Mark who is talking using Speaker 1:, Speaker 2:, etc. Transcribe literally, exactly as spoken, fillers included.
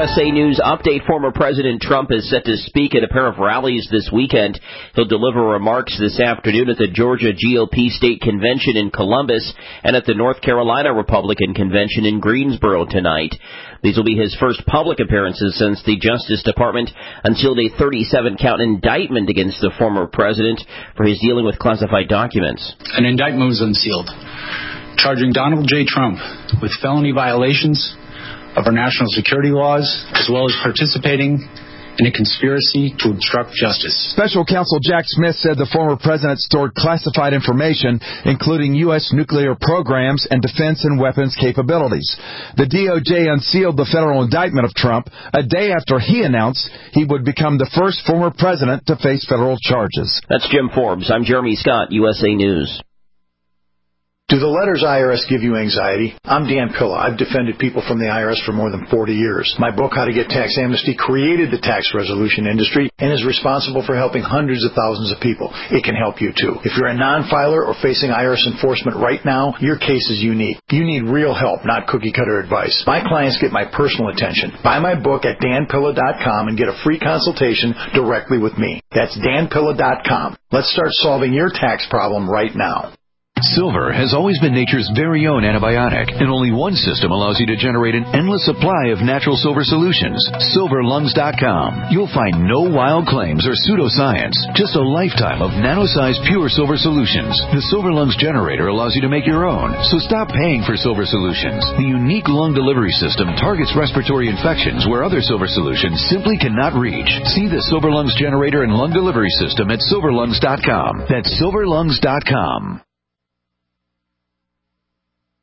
Speaker 1: S A News update. Former President Trump is set to speak at a pair of rallies this weekend. He'll deliver remarks this afternoon at the Georgia G O P State Convention in Columbus and at the North Carolina Republican Convention in Greensboro tonight. These will be his first public appearances since the Justice Department unsealed a thirty-seven count indictment against the former president for his dealing with classified documents.
Speaker 2: An indictment was unsealed, charging Donald J. Trump with felony violations of our national security laws, as well as participating in a conspiracy to obstruct justice.
Speaker 3: Special Counsel Jack Smith said the former president stored classified information, including U S nuclear programs and defense and weapons capabilities. The D O J unsealed the federal indictment of Trump a day after he announced he would become the first former president to face federal charges.
Speaker 1: That's Jim Forbes. I'm Jeremy Scott, U S A News.
Speaker 4: Do the letters I R S give you anxiety? I'm Dan Pilla. I've defended people from the I R S for more than forty years. My book, How to Get Tax Amnesty, created the tax resolution industry and is responsible for helping hundreds of thousands of people. It can help you, too. If you're a non-filer or facing I R S enforcement right now, your case is unique. You need real help, not cookie-cutter advice. My clients get my personal attention. Buy my book at dan pilla dot com and get a free consultation directly with me. That's dan pilla dot com. Let's start solving your tax problem right now.
Speaker 5: Silver has always been nature's very own antibiotic, and only one system allows you to generate an endless supply of natural silver solutions. silver lungs dot com. You'll find no wild claims or pseudoscience, just a lifetime of nano-sized pure silver solutions. The Silver Lungs generator allows you to make your own, so stop paying for silver solutions. The unique lung delivery system targets respiratory infections where other silver solutions simply cannot reach. See the Silver Lungs generator and lung delivery system at silver lungs dot com. That's silver lungs dot com.